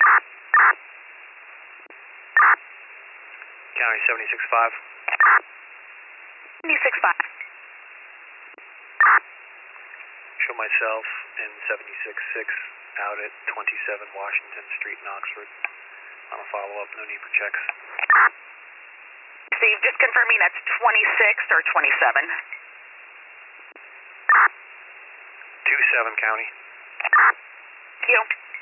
County 76.5. 76.5. Show myself in 76.6 out at 27 Washington Street in Oxford. On a follow-up, no need for checks. Steve, just confirming that's 26 or 27? 27 County. Thank you.